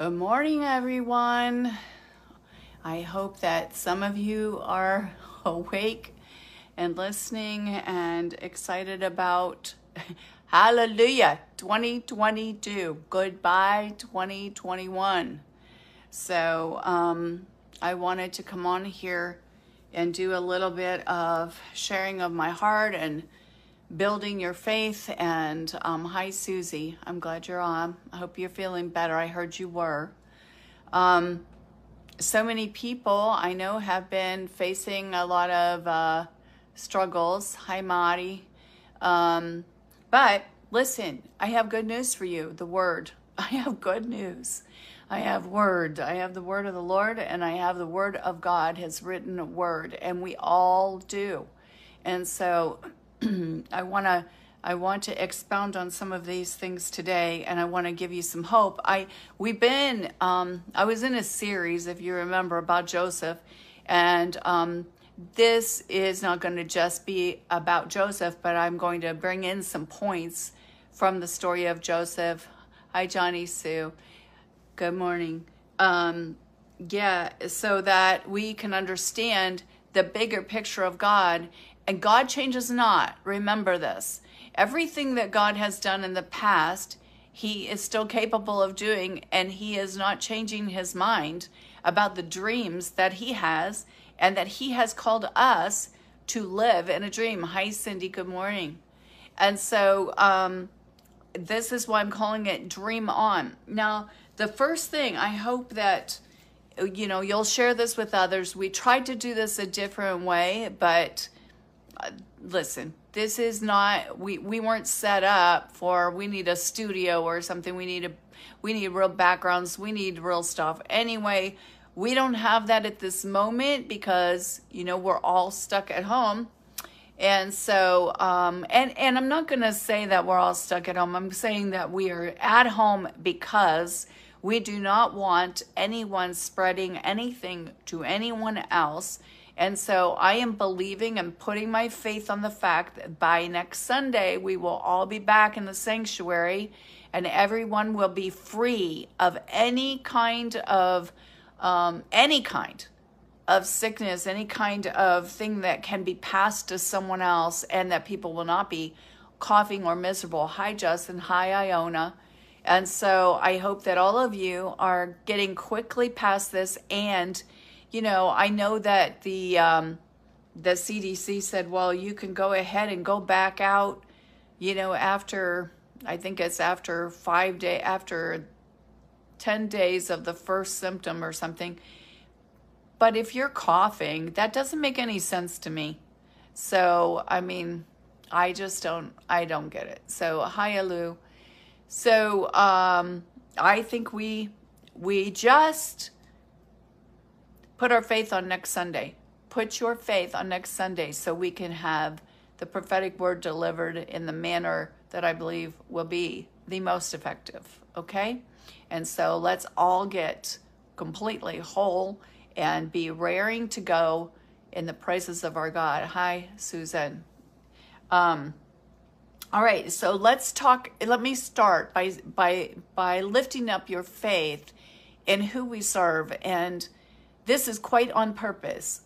Good morning, everyone. I hope that some of you are awake and listening and excited about Hallelujah 2022. Goodbye 2021. So I wanted to come on here and do a little bit of sharing of my heart and building your faith. And hi, Susie. I'm glad you're on. I hope you're feeling better. I heard you were. So many people I know have been facing a lot of struggles. Hi, Mari. But listen, I have good news for you. The word. I have good news. I have word. I have the word of the Lord, and I have the word of God, his written word, and we all do. And so I want to expound on some of these things today, and I want to give you some hope. I was in a series, if you remember, about Joseph, and this is not going to just be about Joseph, but I'm going to bring in some points from the story of Joseph. Hi, Johnny Sue. Good morning. So that we can understand the bigger picture of God. And God changes not. Remember this. Everything that God has done in the past, he is still capable of doing, and he is not changing his mind about the dreams that he has and that he has called us to live in a dream. Hi, Cindy. Good morning. And so this is why I'm calling it Dream On. Now, the first thing, I hope that you'll share this with others. We tried to do this a different way, but listen, this is not, we weren't set up for, we need a studio or something. We need real backgrounds. We need real stuff. Anyway, we don't have that at this moment because, we're all stuck at home. And so, and I'm not going to say that we're all stuck at home. I'm saying that we are at home because we do not want anyone spreading anything to anyone else. And so I am believing and putting my faith on the fact that by next Sunday, we will all be back in the sanctuary and everyone will be free of any kind of sickness, any kind of thing that can be passed to someone else, and that people will not be coughing or miserable. Hi, Justin. Hi, Iona. And so I hope that all of you are getting quickly past this. And I know that the CDC said, well, you can go ahead and go back out, after, I think it's after 10 days of the first symptom or something. But if you're coughing, that doesn't make any sense to me. So, I don't get it. So, hi, Alu. So, I think we just put our faith on next Sunday. Put your faith on next Sunday so we can have the prophetic word delivered in the manner that I believe will be the most effective, okay? And so let's all get completely whole and be raring to go in the praises of our God. Hi, Susan. All right, so let's talk. Let me start by lifting up your faith in who we serve, and this is quite on purpose.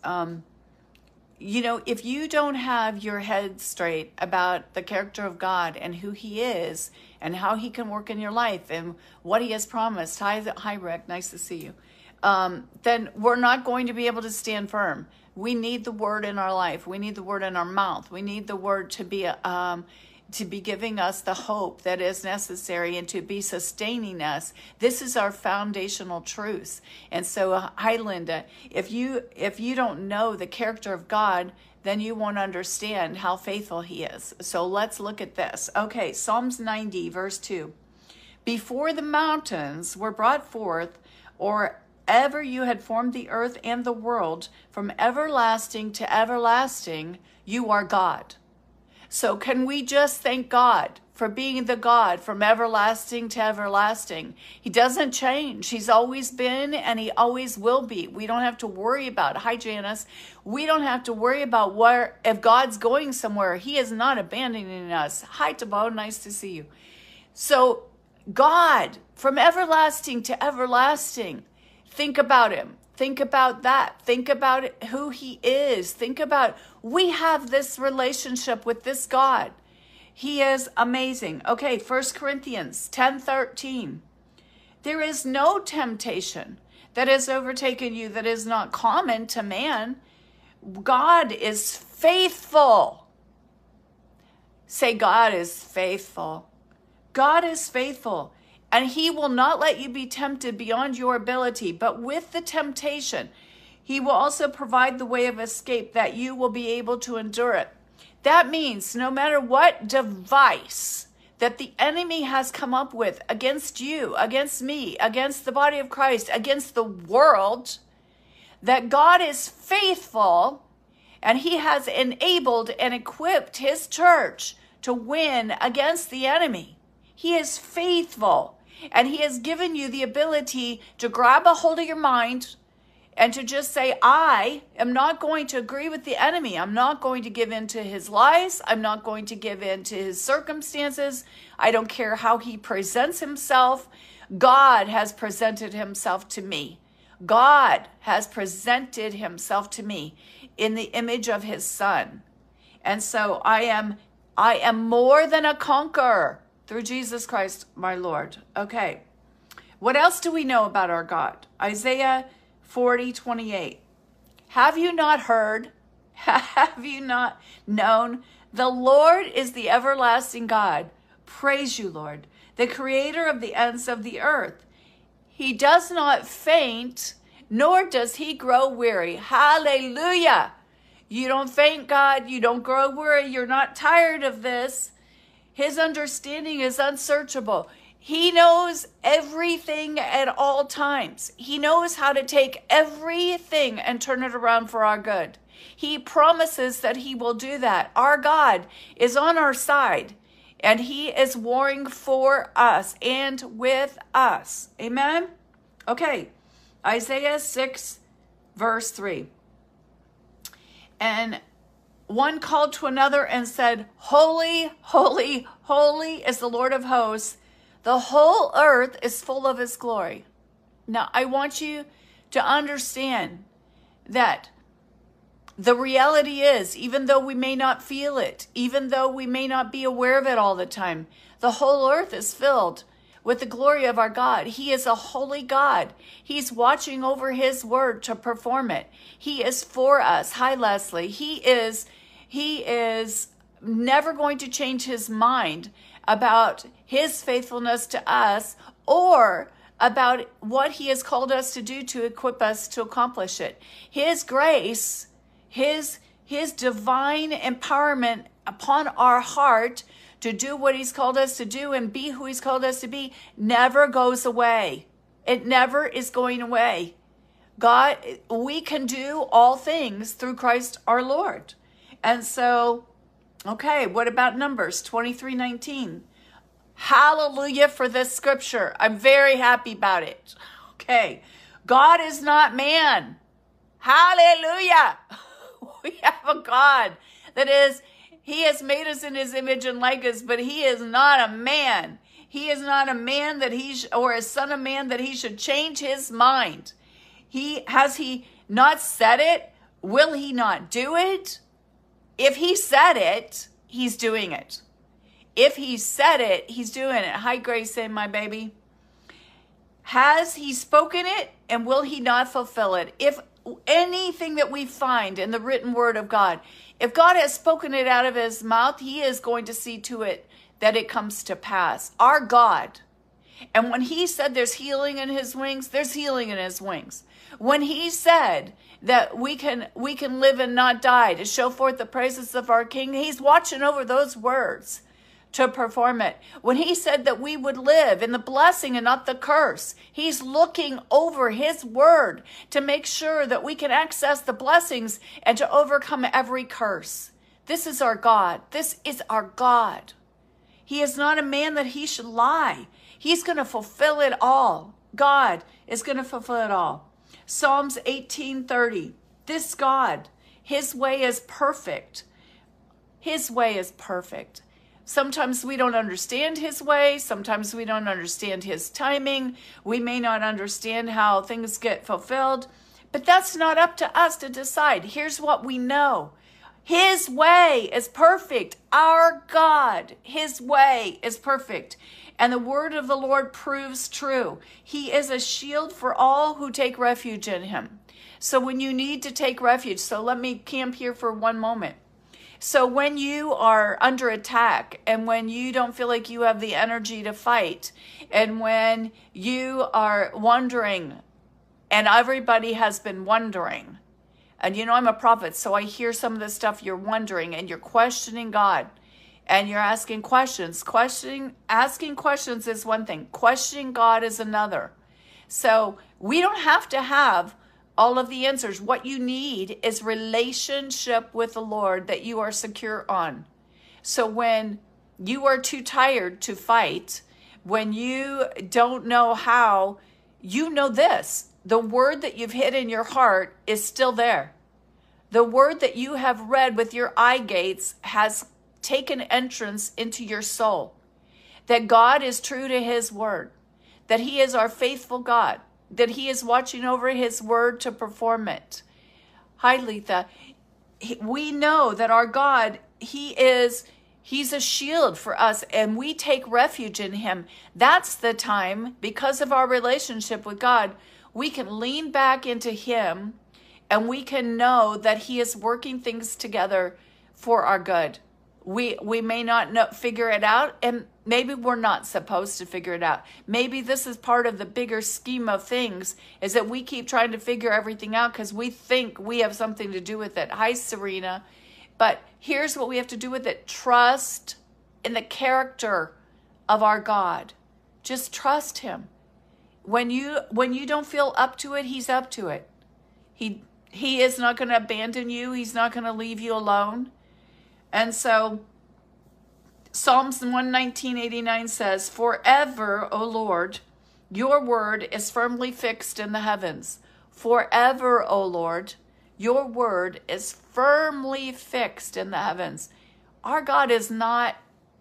If you don't have your head straight about the character of God and who he is and how he can work in your life and what he has promised. Hi, Rick. Nice to see you. Then we're not going to be able to stand firm. We need the word in our life. We need the word in our mouth. We need the word to be giving us the hope that is necessary and to be sustaining us. This is our foundational truths. And so, hi, Linda, if you don't know the character of God, then you won't understand how faithful he is. So let's look at this. Okay, Psalms 90, verse 2. Before the mountains were brought forth, or ever you had formed the earth and the world, from everlasting to everlasting, you are God. So can we just thank God for being the God from everlasting to everlasting? He doesn't change. He's always been and he always will be. We don't have to worry about, hi Janice, we don't have to worry about if God's going somewhere. He is not abandoning us. Hi Tabo, nice to see you. So God from everlasting to everlasting. Think about him. Think about that. Think about who he is. Think about, we have this relationship with this God. He is amazing. Okay, 1 Corinthians 10:13. There is no temptation that has overtaken you that is not common to man. God is faithful. Say, God is faithful. God is faithful. And he will not let you be tempted beyond your ability. But with the temptation, he will also provide the way of escape that you will be able to endure it. That means no matter what device that the enemy has come up with against you, against me, against the body of Christ, against the world, that God is faithful and he has enabled and equipped his church to win against the enemy. He is faithful. And he has given you the ability to grab a hold of your mind and to just say, I am not going to agree with the enemy. I'm not going to give in to his lies. I'm not going to give in to his circumstances. I don't care how he presents himself. God has presented himself to me. God has presented himself to me in the image of his son. And so I am more than a conqueror through Jesus Christ, my Lord. Okay. What else do we know about our God? Isaiah 40:28. Have you not heard? Have you not known? The Lord is the everlasting God. Praise you, Lord, the creator of the ends of the earth. He does not faint, nor does he grow weary. Hallelujah. You don't faint, God. You don't grow weary. You're not tired of this. His understanding is unsearchable. He knows everything at all times. He knows how to take everything and turn it around for our good. He promises that he will do that. Our God is on our side, and he is warring for us and with us. Amen? Okay, Isaiah 6, verse 3. And one called to another and said, Holy, holy, holy is the Lord of hosts. The whole earth is full of his glory. Now, I want you to understand that the reality is, even though we may not feel it, even though we may not be aware of it all the time, the whole earth is filled with the glory of our God. He is a holy God. He's watching over his word to perform it. He is for us. Hi, Leslie. He is never going to change his mind about his faithfulness to us or about what he has called us to do to equip us to accomplish it. His grace, his divine empowerment upon our heart to do what he's called us to do and be who he's called us to be never goes away. It never is going away. God, we can do all things through Christ our Lord. And so, okay, what about Numbers 23:19? Hallelujah for this scripture. I'm very happy about it. Okay, God is not man. Hallelujah. We have a God that is, he has made us in his image and likeness, but he is not a man. He is not a man that or a son of man that he should change his mind. Has he not said it? Will he not do it? If he said it, he's doing it. If he said it, he's doing it. Hi, Grayson, my baby. Has he spoken it, and will he not fulfill it? If anything that we find in the written word of God, if God has spoken it out of his mouth, he is going to see to it that it comes to pass. Our God. And when he said there's healing in his wings, there's healing in his wings. When he said that we can live and not die to show forth the praises of our King, he's watching over those words to perform it. When he said that we would live in the blessing and not the curse, he's looking over his word to make sure that we can access the blessings and to overcome every curse. This is our God. This is our God. He is not a man that he should lie. He's going to fulfill it all. God is going to fulfill it all. Psalms 18:30. This God, his way is perfect. His way is perfect. Sometimes we don't understand his way. Sometimes we don't understand his timing. We may not understand how things get fulfilled, but that's not up to us to decide. Here's what we know. His way is perfect. Our God, his way is perfect. And the word of the Lord proves true. He is a shield for all who take refuge in him. So when you need to take refuge, so let me camp here for one moment. So when you are under attack and when you don't feel like you have the energy to fight, and when you are wondering, and everybody has been wondering, and I'm a prophet, so I hear some of the stuff you're wondering, and you're questioning God, and you're asking questions. Asking questions is one thing. Questioning God is another. So we don't have to have all of the answers. What you need is relationship with the Lord that you are secure on. So when you are too tired to fight, when you don't know how, you know this. The word that you've hid in your heart is still there. The word that you have read with your eye gates has taken entrance into your soul. That God is true to his word. That he is our faithful God. That he is watching over his word to perform it. Hi, Letha. We know that our God, he's a shield for us, and we take refuge in him. That's the time, because of our relationship with God, we can lean back into him, and we can know that he is working things together for our good. We may not figure it out, and maybe we're not supposed to figure it out. Maybe this is part of the bigger scheme of things, is that we keep trying to figure everything out because we think we have something to do with it. Hi, Serena. But here's what we have to do with it. Trust in the character of our God. Just trust him. When you don't feel up to it, he's up to it. He is not going to abandon you. He's not going to leave you alone. And so Psalms 119:89 says, "Forever, O Lord, your word is firmly fixed in the heavens." Forever, O Lord, your word is firmly fixed in the heavens. Our God is not,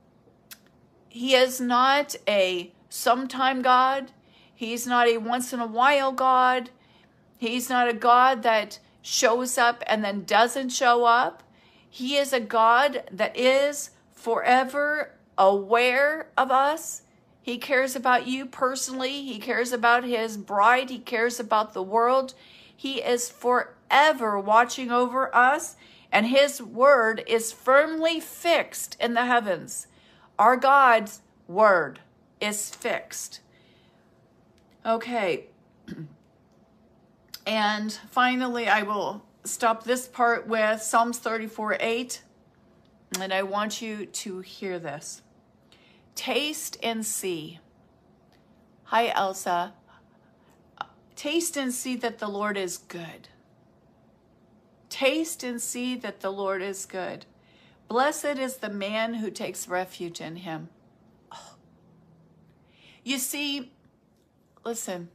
he is not a sometime God. He's not a once in a while God. He's not a God that shows up and then doesn't show up. He is a God that is forever aware of us. He cares about you personally. He cares about his bride. He cares about the world. He is forever watching over us, and his word is firmly fixed in the heavens. Our God's word is fixed. Okay. And finally, I will stop this part with Psalms 34:8. And I want you to hear this. Taste and see. Hi, Elsa. Taste and see that the Lord is good. Taste and see that the Lord is good. Blessed is the man who takes refuge in him. Oh. You see, listen.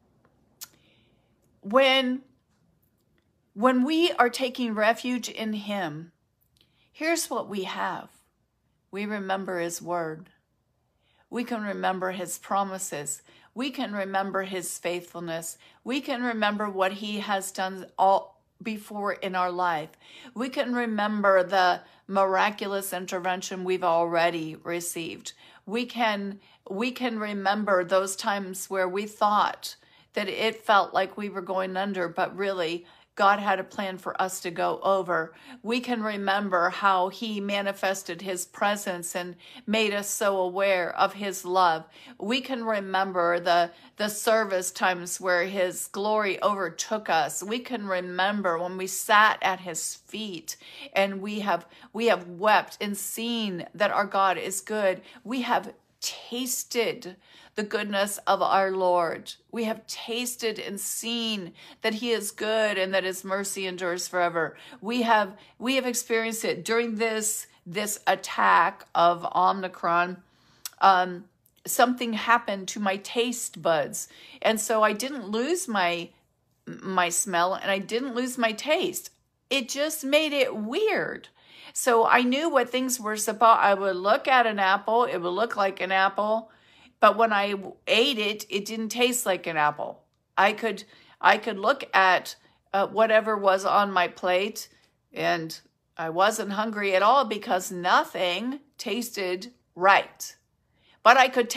When we are taking refuge in him, here's what we have. We remember his word. We can remember his promises. We can remember his faithfulness. We can remember what he has done all before in our life. We can remember the miraculous intervention we've already received. We can remember those times where we thought that it felt like we were going under, but really God had a plan for us to go over. We can remember how he manifested his presence and made us so aware of his love. We can remember the service times where his glory overtook us. We can remember when we sat at his feet and we have wept and seen that our God is good. We have tasted the goodness of our Lord. We have tasted and seen that he is good and that his mercy endures forever. We have experienced it during this attack of Omicron. Something happened to my taste buds, and so I didn't lose my smell and I didn't lose my taste. It just made it weird. So I knew what things were supposed. I would look at an apple, it would look like an apple, but when I ate it, it didn't taste like an apple. I could look at whatever was on my plate, and I wasn't hungry at all because nothing tasted right. But I could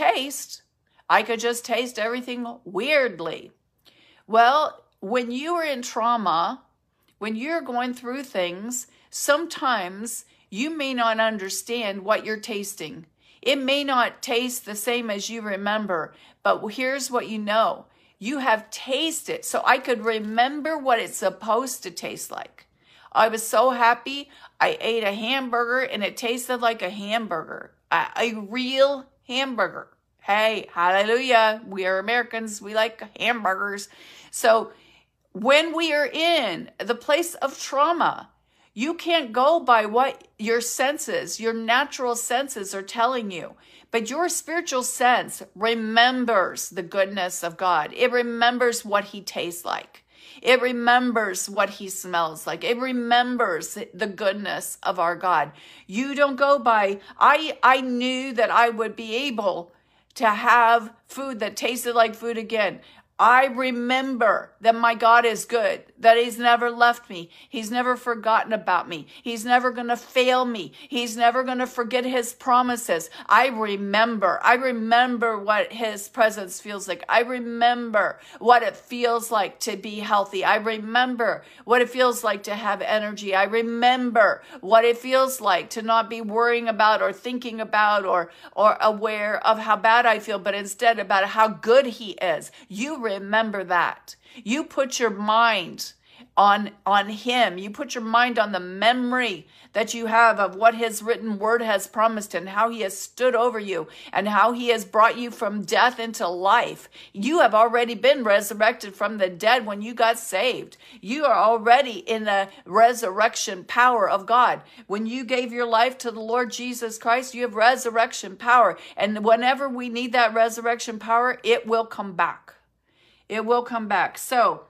just taste everything weirdly. Well, when you are in trauma, when you're going through things, sometimes you may not understand what you're tasting. It may not taste the same as you remember, but here's what you know. You have tasted. So I could remember what it's supposed to taste like. I was so happy. I ate a hamburger and it tasted like a hamburger, a real hamburger. Hey, hallelujah. We are Americans. We like hamburgers. So when we are in the place of trauma, you can't go by what your senses, your natural senses are telling you. But your spiritual sense remembers the goodness of God. It remembers what he tastes like. It remembers what he smells like. It remembers the goodness of our God. You don't go by, I knew that I would be able to have food that tasted like food again. I remember that my God is good, that he's never left me. He's never forgotten about me. He's never going to fail me. He's never going to forget his promises. I remember what his presence feels like. I remember what it feels like to be healthy. I remember what it feels like to have energy. I remember what it feels like to not be worrying about or thinking about or aware of how bad I feel, but instead about how good he is. You remember that. You put your mind on him. You put your mind on the memory that you have of what his written word has promised and how he has stood over you and how he has brought you from death into life. You have already been resurrected from the dead when you got saved. You are already in the resurrection power of God. When you gave your life to the Lord Jesus Christ, you have resurrection power. And whenever we need that resurrection power, it will come back. It will come back. So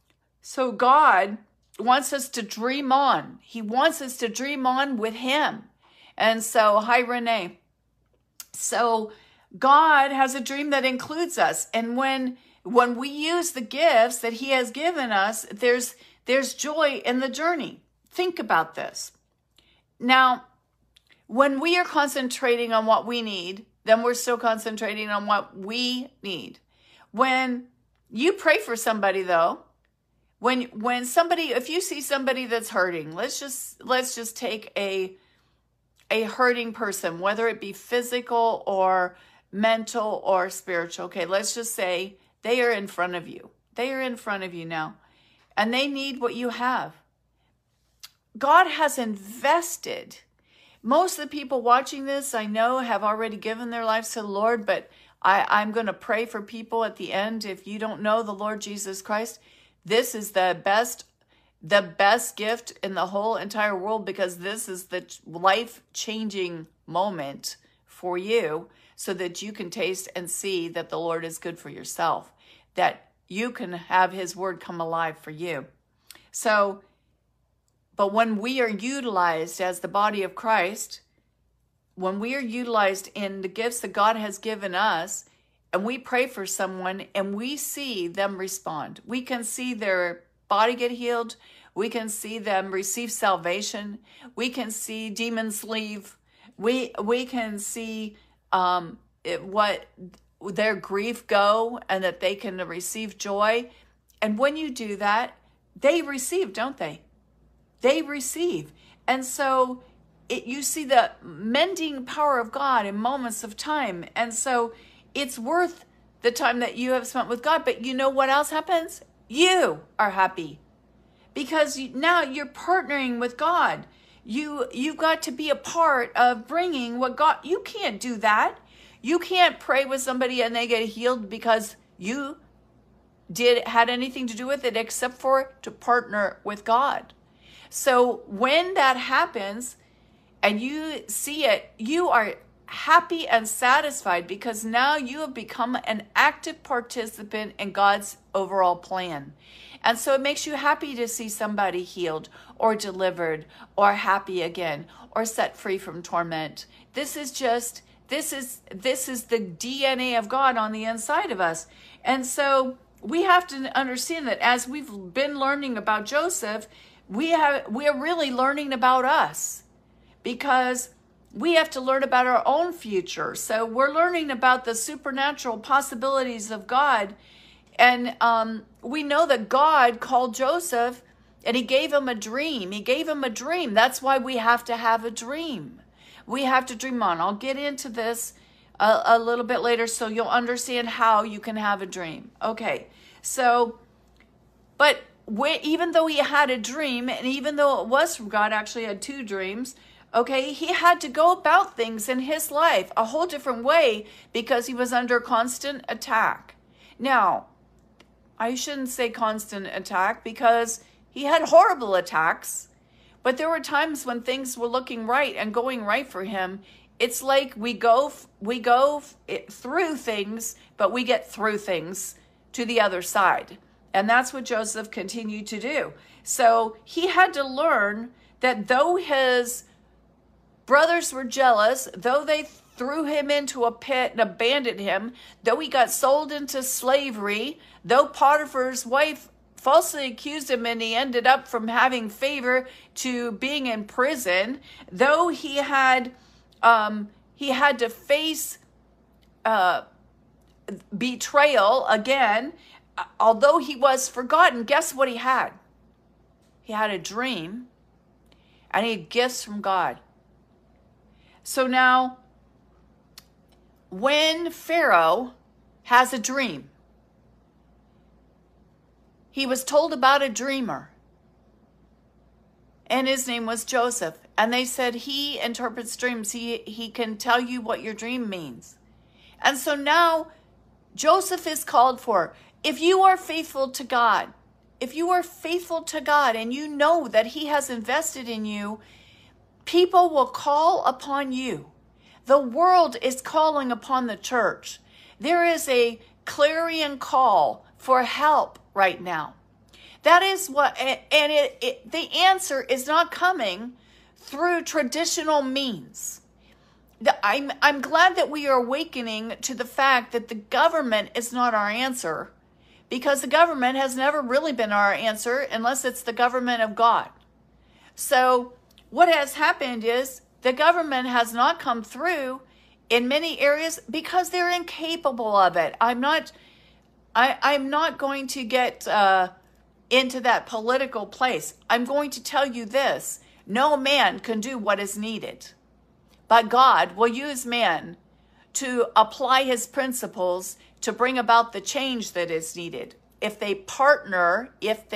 God wants us to dream on. He wants us to dream on with him. And so, hi, Renee. So God has a dream that includes us. And when we use the gifts that he has given us, there's joy in the journey. Think about this. Now, when we are concentrating on what we need, then we're still concentrating on what we need. When you pray for somebody, though, when somebody, if you see somebody that's hurting, let's just take a hurting person, whether it be physical or mental or spiritual. Okay, let's just say they are in front of you. They are in front of you now, and they need what you have. God has invested. Most of the people watching this, I know, have already given their lives to the Lord, but I'm going to pray for people at the end. If you don't know the Lord Jesus Christ, this is the best gift in the whole entire world, because this is the life-changing moment for you so that you can taste and see that the Lord is good for yourself, that you can have his word come alive for you. So, but when we are utilized as the body of Christ, when we are utilized in the gifts that God has given us, and we pray for someone and we see them respond, we can see their body get healed. We can see them receive salvation. We can see demons leave. We can see what their grief go, and that they can receive joy. And when you do that, they receive, don't they? They receive. And so you see the mending power of God in moments of time. And so it's worth the time that you have spent with God. But you know what else happens? You are happy, because now you're partnering with God. You've got to be a part of bringing what God, you can't do that. You can't pray with somebody and they get healed because you had anything to do with it except for to partner with God. So when that happens, and you see it, you are happy and satisfied because now you have become an active participant in God's overall plan. And so it makes you happy to see somebody healed or delivered or happy again or set free from torment. This is the DNA of God on the inside of us. And so we have to understand that as we've been learning about Joseph, we are really learning about us, because we have to learn about our own future. So we're learning about the supernatural possibilities of God. And we know that God called Joseph and he gave him a dream. He gave him a dream. That's why we have to have a dream. We have to dream on. I'll get into this a little bit later so you'll understand how you can have a dream. Okay, so, but even though he had a dream, and even though it was from God, actually had 2 dreams, okay, he had to go about things in his life a whole different way because he was under constant attack. Now, I shouldn't say constant attack because he had horrible attacks, but there were times when things were looking right and going right for him. It's like we go through things, but we get through things to the other side. And that's what Joseph continued to do. So he had to learn that though his brothers were jealous, though they threw him into a pit and abandoned him, though he got sold into slavery, though Potiphar's wife falsely accused him and he ended up from having favor to being in prison, though he had to face betrayal again, although he was forgotten, guess what he had? He had a dream and he had gifts from God. So now, when Pharaoh has a dream, he was told about a dreamer, and his name was Joseph. And they said, he interprets dreams. He can tell you what your dream means. And so now Joseph is called for. If you are faithful to God, and you know that he has invested in you, people will call upon you. The world is calling upon the church. There is a clarion call for help right now. That is what, and the answer is not coming through traditional means. I'm glad that we are awakening to the fact that the government is not our answer, because the government has never really been our answer unless it's the government of God. So what has happened is the government has not come through in many areas because they're incapable of it. I'm not going to get into that political place. I'm going to tell you this. No man can do what is needed, but God will use man to apply his principles to bring about the change that is needed if they partner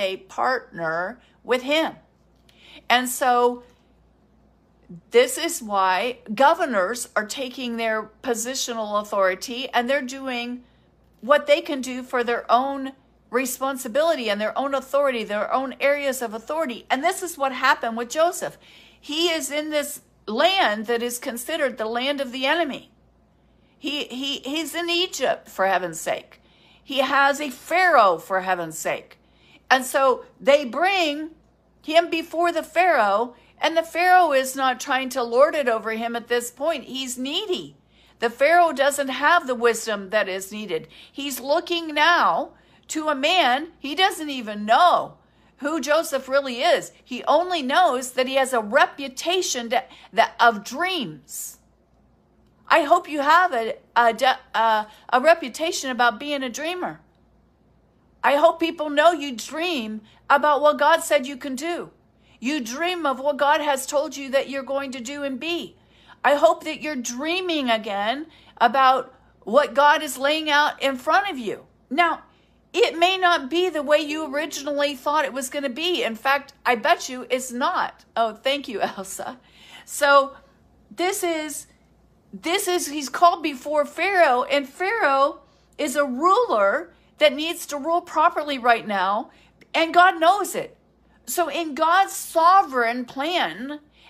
with him. And so this is why governors are taking their positional authority and they're doing what they can do for their own responsibility and their own authority, their own areas of authority. And this is what happened with Joseph. He is in this land that is considered the land of the enemy. He's in Egypt, for heaven's sake. He has a Pharaoh, for heaven's sake. And so they bring him before the Pharaoh, and the Pharaoh is not trying to lord it over him at this point. He's needy. The Pharaoh doesn't have the wisdom that is needed. He's looking now to a man he doesn't even know who Joseph really is. He only knows that he has a reputation of dreams. I hope you have a reputation about being a dreamer. I hope people know you dream about what God said you can do. You dream of what God has told you that you're going to do and be. I hope that you're dreaming again about what God is laying out in front of you. Now, it may not be the way you originally thought it was going to be. In fact, I bet you it's not. Oh, thank you, Elsa. So he's called before Pharaoh, and Pharaoh is a ruler that needs to rule properly right now, and God knows it. So in God's sovereign plan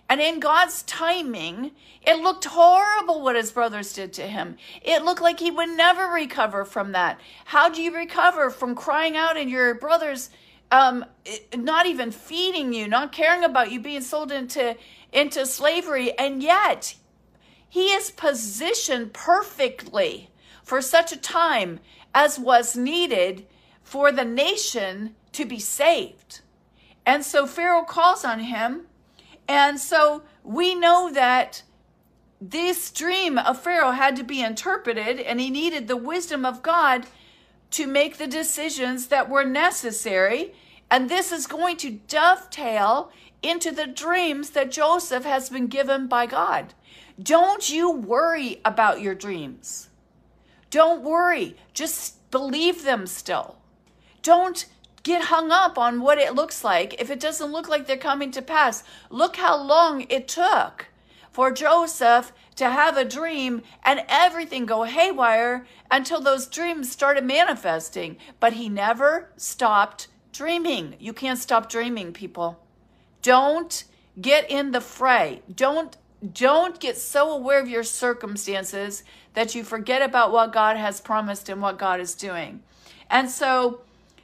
And in God's timing, it looked horrible what his brothers did to him. It looked like he would never recover from that. How do you recover from crying out and your brothers not even feeding you, not caring about you, being sold into slavery? And yet, he is positioned perfectly for such a time as was needed for the nation to be saved. And so Pharaoh calls on him. And so we know that this dream of Pharaoh had to be interpreted, and he needed the wisdom of God to make the decisions that were necessary. And this is going to dovetail into the dreams that Joseph has been given by God. Don't you worry about your dreams. Don't worry. Just believe them still. Don't get hung up on what it looks like if it doesn't look like they're coming to pass. Look how long it took for Joseph to have a dream and everything go haywire until those dreams started manifesting. But he never stopped dreaming. You can't stop dreaming, people. Don't get in the fray. Don't get so aware of your circumstances that you forget about what God has promised and what God is doing. And so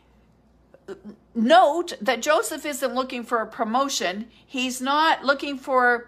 note that Joseph isn't looking for a promotion. He's not looking for,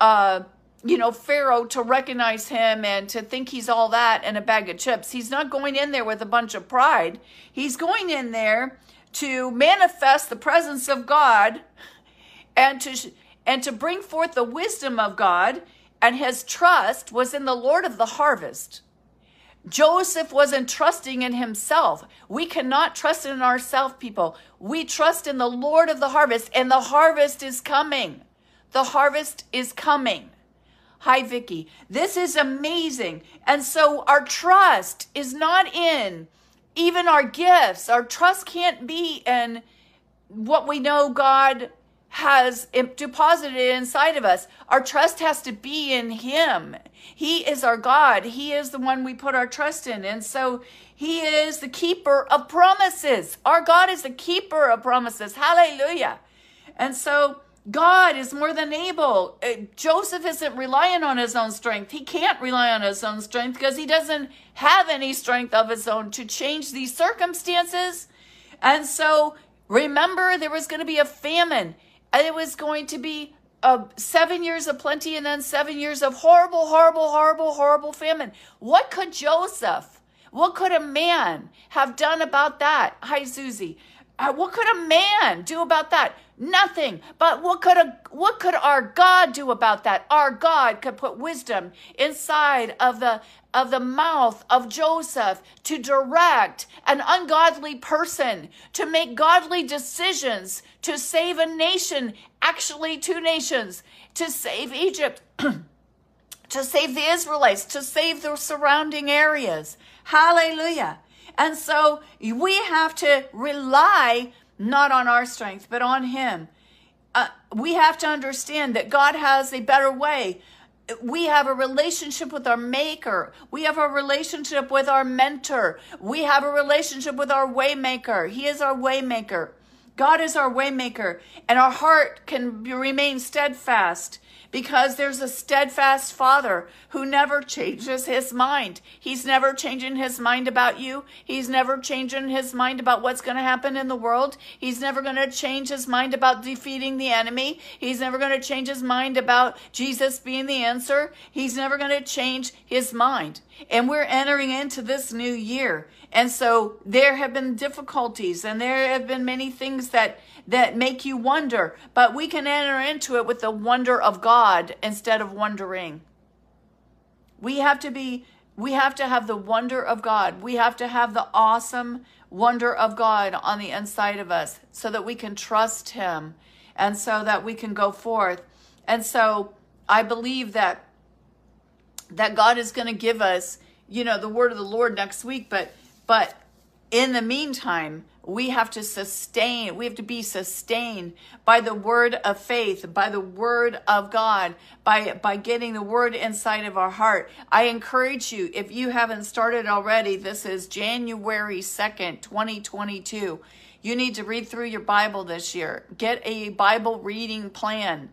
Pharaoh to recognize him and to think he's all that and a bag of chips. He's not going in there with a bunch of pride. He's going in there to manifest the presence of God and to bring forth the wisdom of God. And his trust was in the Lord of the harvest. Joseph wasn't trusting in himself. We cannot trust in ourselves, people. We trust in the Lord of the harvest, and the harvest is coming. The harvest is coming. Hi, Vicky. This is amazing. And so our trust is not in even our gifts. Our trust can't be in what we know God has deposited inside of us. Our trust has to be in him. He is our God. He is the one we put our trust in. And so he is the keeper of promises. Our God is the keeper of promises. Hallelujah. And so God is more than able. Joseph isn't relying on his own strength. He can't rely on his own strength because he doesn't have any strength of his own to change these circumstances. And so remember, there was going to be a famine. And it was going to be 7 years of plenty and then 7 years of horrible, horrible, horrible, horrible famine. What could a man have done about that? Hi, Susie. What could a man do about that? Nothing. But what could our God do about that? Our God could put wisdom inside of the mouth of Joseph to direct an ungodly person to make godly decisions to save a nation, actually 2 nations, to save Egypt, to save the Israelites, to save the surrounding areas. Hallelujah. And so we have to rely not on our strength, but on him. We have to understand that God has a better way. We have a relationship with our maker. We have a relationship with our mentor. We have a relationship with our way maker. He is our way maker. God is our way maker, and our heart can remain steadfast because there's a steadfast Father who never changes his mind. He's never changing his mind about you. He's never changing his mind about what's going to happen in the world. He's never going to change his mind about defeating the enemy. He's never going to change his mind about Jesus being the answer. He's never going to change his mind. And we're entering into this new year. And so there have been difficulties and there have been many things that make you wonder, but we can enter into it with the wonder of God instead of wondering. We have to have the wonder of God. We have to have the awesome wonder of God on the inside of us so that we can trust him and so that we can go forth. And so I believe that God is going to give us, the word of the Lord next week, but in the meantime, we have to be sustained by the word of faith, by the word of God, by getting the word inside of our heart. I encourage you, if you haven't started already, this is January 2nd, 2022. You need to read through your Bible this year. Get a Bible reading plan.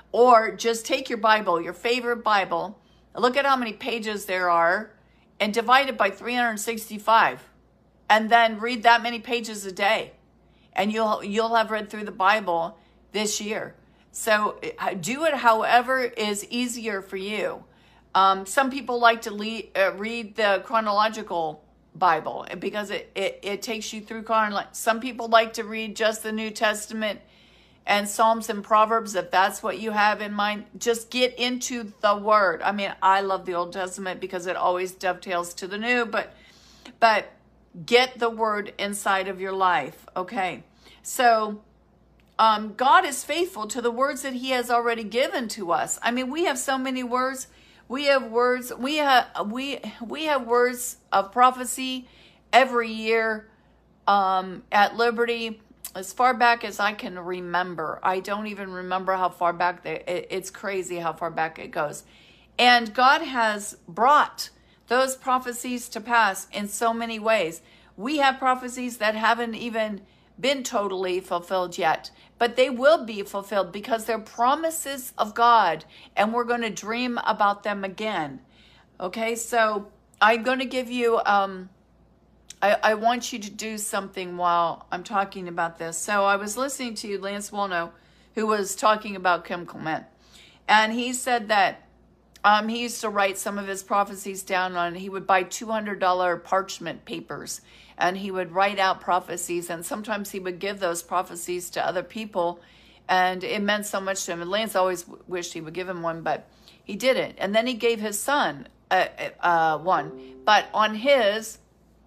Or just take your Bible, your favorite Bible, look at how many pages there are, and divide it by 365. And then read that many pages a day. And you'll have read through the Bible this year. So do it however is easier for you. Some people like to read the chronological Bible because it takes you through chronology. Some people like to read just the New Testament and Psalms and Proverbs, if that's what you have in mind. Just get into the Word. I mean, I love the Old Testament because it always dovetails to the New, but get the Word inside of your life, okay? So God is faithful to the words that he has already given to us. I mean, we have so many words. We have words. We have words of prophecy every year at Liberty, as far back as I can remember. I don't even remember how far back it's crazy how far back it goes. And God has brought those prophecies to pass in so many ways. We have prophecies that haven't even been totally fulfilled yet, but they will be fulfilled because they're promises of God, and we're going to dream about them again. Okay, so I'm going to give you, I want you to do something while I'm talking about this. So I was listening to Lance Wallnau, who was talking about Kim Clement, and he said that he used to write some of his prophecies down on, he would buy $200 parchment papers, and he would write out prophecies, and sometimes he would give those prophecies to other people, and it meant so much to him. And Lance always wished he would give him one, but he didn't. And then he gave his son one, but on his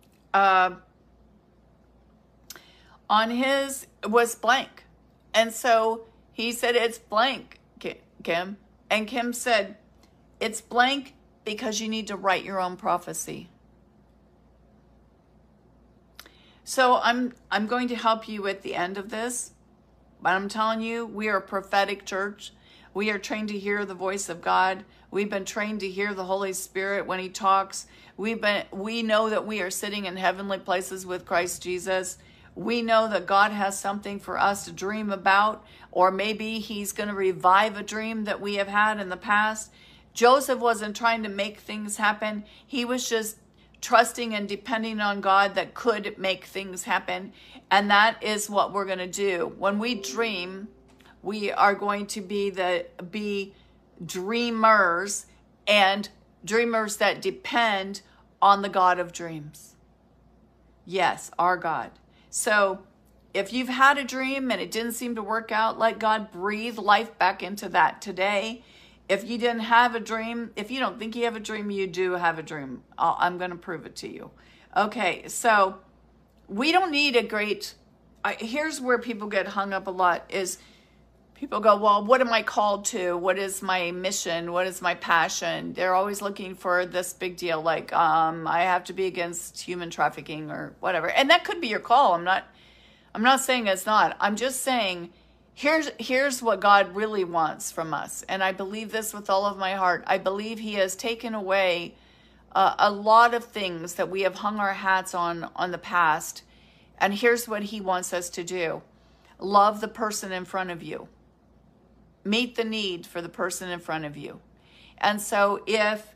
was blank. And so he said, "It's blank, Kim." And Kim said, "It's blank because you need to write your own prophecy." So I'm going to help you at the end of this, but I'm telling you, we are a prophetic church. We are trained to hear the voice of God. We've been trained to hear the Holy Spirit when he talks. We know that we are sitting in heavenly places with Christ Jesus. We know that God has something for us to dream about, or maybe he's going to revive a dream that we have had in the past. Joseph wasn't trying to make things happen. He was just trusting and depending on God that could make things happen. And that is what we're going to do. When we dream, we are going to be dreamers, and dreamers that depend on the God of dreams. Yes, our God. So if you've had a dream and it didn't seem to work out, let God breathe life back into that today. If you didn't have a dream, if you don't think you have a dream, you do have a dream. I'm going to prove it to you. Okay, so we don't need a great... here's where people get hung up a lot is people go, well, what am I called to? What is my mission? What is my passion? They're always looking for this big deal, like I have to be against human trafficking or whatever. And that could be your call. I'm not saying it's not. I'm just saying... Here's what God really wants from us. And I believe this with all of my heart. I believe he has taken away a lot of things that we have hung our hats on the past. And here's what he wants us to do. Love the person in front of you. Meet the need for the person in front of you. And so if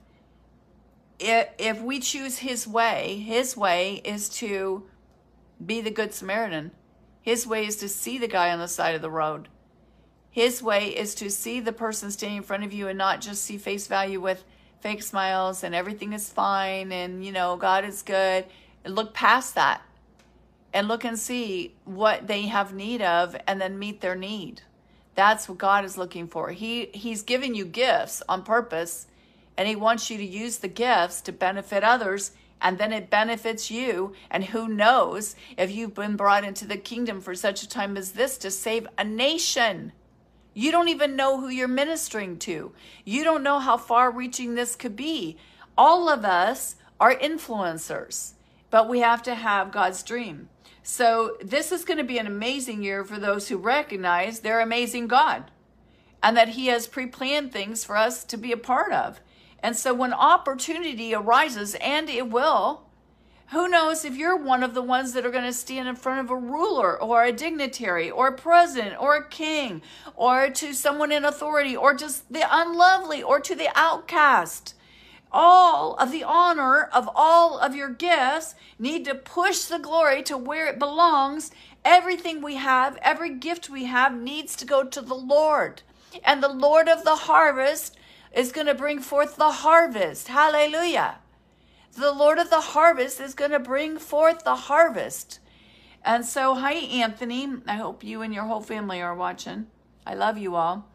we choose his way is to be the Good Samaritan. His way is to see the guy on the side of the road. His way is to see the person standing in front of you and not just see face value with fake smiles and everything is fine and, God is good. And look past that and look and see what they have need of and then meet their need. That's what God is looking for. He's giving you gifts on purpose, and he wants you to use the gifts to benefit others. And then it benefits you. And who knows if you've been brought into the kingdom for such a time as this to save a nation. You don't even know who you're ministering to. You don't know how far reaching this could be. All of us are influencers, but we have to have God's dream. So this is going to be an amazing year for those who recognize their amazing God and that he has pre-planned things for us to be a part of. And so when opportunity arises, and it will, Who knows if you're one of the ones that are going to stand in front of a ruler or a dignitary or a president or a king or to someone in authority or just the unlovely or to the outcast. All of the honor of all of your gifts need to push the glory to where it belongs. Everything we have, every gift we have needs to go to the Lord. And the Lord of the harvest is going to bring forth the harvest. Hallelujah. The Lord of the harvest is going to bring forth the harvest. And so, hi, Anthony. I hope you and your whole family are watching. I love you all.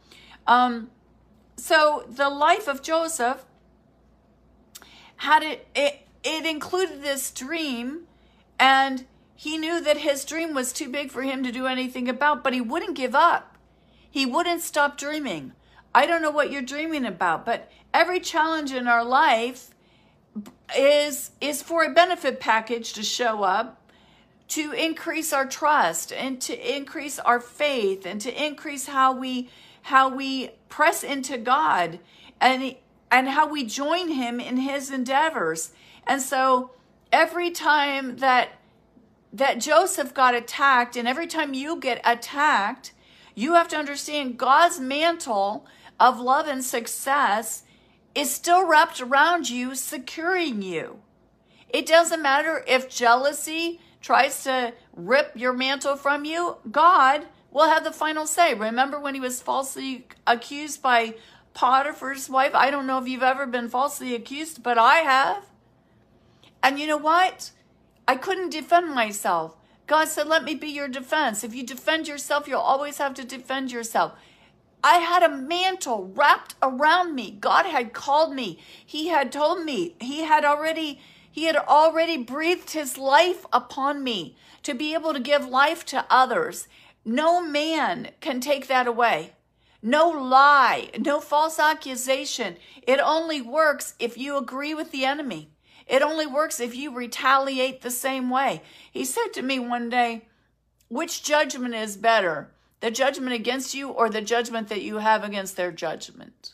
So the life of Joseph had it included this dream, and he knew that his dream was too big for him to do anything about, but he wouldn't give up. He wouldn't stop dreaming. I don't know what you're dreaming about, but every challenge in our life is for a benefit package to show up, to increase our trust and to increase our faith and to increase how we press into God and how we join him in his endeavors. And so every time that Joseph got attacked, and every time you get attacked, you have to understand God's mantle of love and success is still wrapped around you, securing you. It doesn't matter if jealousy tries to rip your mantle from you. God will have the final say. Remember when he was falsely accused by Potiphar's wife? I don't know if you've ever been falsely accused, but I have. And you know what? I couldn't defend myself. God said, let me be your defense. If you defend yourself, you'll always have to defend yourself. I had a mantle wrapped around me. God had called me. He had told me. He had already breathed his life upon me to be able to give life to others. No man can take that away. No lie, no false accusation. It only works if you agree with the enemy. It only works if you retaliate the same way. He said to me one day, which judgment is better? The judgment against you or the judgment that you have against their judgment?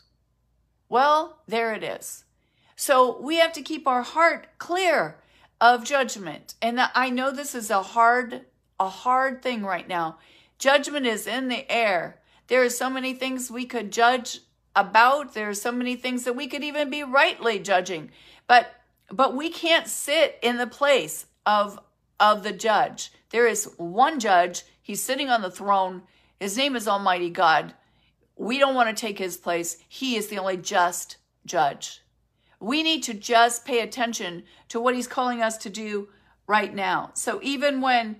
Well, there it is. So we have to keep our heart clear of judgment. And I know this is a hard thing right now. Judgment is in the air. There are so many things we could judge about. There are so many things that we could even be rightly judging. But we can't sit in the place of the judge. There is one judge. He's sitting on the throne. His name is Almighty God. We don't want to take his place. He is the only just judge. We need to just pay attention to what he's calling us to do right now. So even when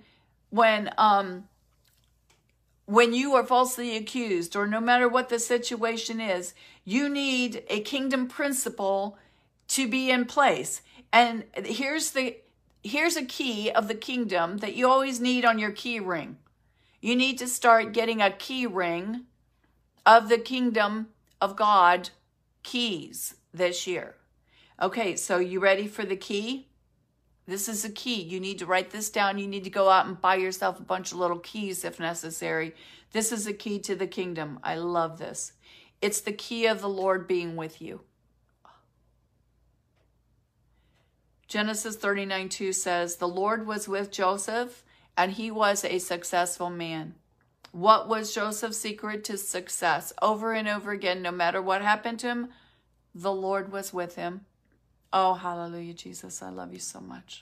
you are falsely accused, or no matter what the situation is, you need a kingdom principle to be in place. And here's a key of the kingdom that you always need on your key ring. You need to start getting a key ring of the kingdom of God keys this year. Okay, so you ready for the key? This is a key. You need to write this down. You need to go out and buy yourself a bunch of little keys if necessary. This is a key to the kingdom. I love this. It's the key of the Lord being with you. Genesis 39:2 says, the Lord was with Joseph, and he was a successful man. What was Joseph's secret to success? Over and over again, no matter what happened to him, the Lord was with him. Oh, hallelujah, Jesus. I love you so much.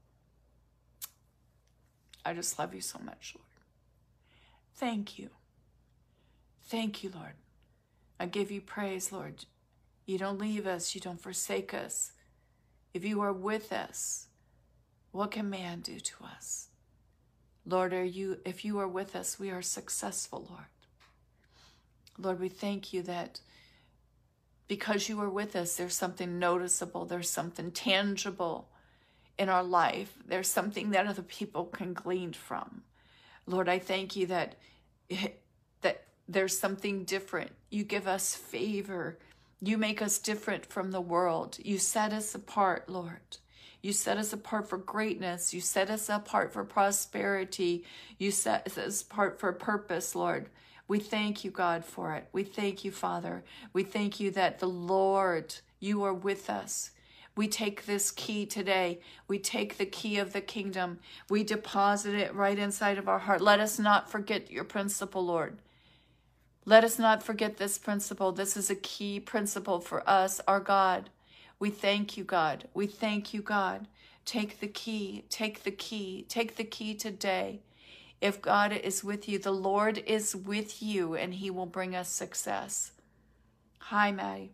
I just love you so much, Lord. Thank you. Thank you, Lord. I give you praise, Lord. You don't leave us. You don't forsake us. If you are with us, what can man do to us? Lord, if you are with us, we are successful, Lord. Lord, we thank you that because you are with us, there's something noticeable, there's something tangible in our life. There's something that other people can glean from. Lord, I thank you that there's something different. You give us favor. You make us different from the world. You set us apart, Lord. You set us apart for greatness. You set us apart for prosperity. You set us apart for purpose, Lord. We thank you, God, for it. We thank you, Father. We thank you that the Lord, you are with us. We take this key today. We take the key of the kingdom. We deposit it right inside of our heart. Let us not forget your principle, Lord. Let us not forget this principle. This is a key principle for us, our God. We thank you, God. We thank you, God. Take the key. Take the key. Take the key today. If God is with you, the Lord is with you, and he will bring us success. Hi, Maddie.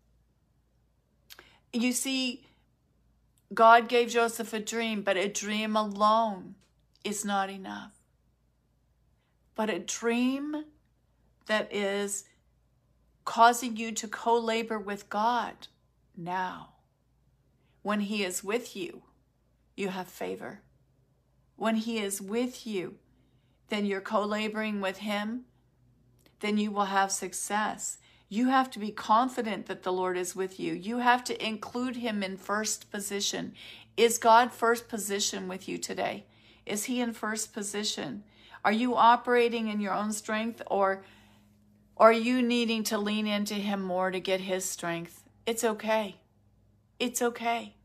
You see, God gave Joseph a dream, but a dream alone is not enough. But a dream that is causing you to co-labor with God now. When he is with you, you have favor. When he is with you, then you're co-laboring with him, then you will have success. You have to be confident that the Lord is with you. You have to include him in first position. Is God first position with you today? Is he in first position? Are you operating in your own strength, or are you needing to lean into him more to get his strength? It's okay. It's okay.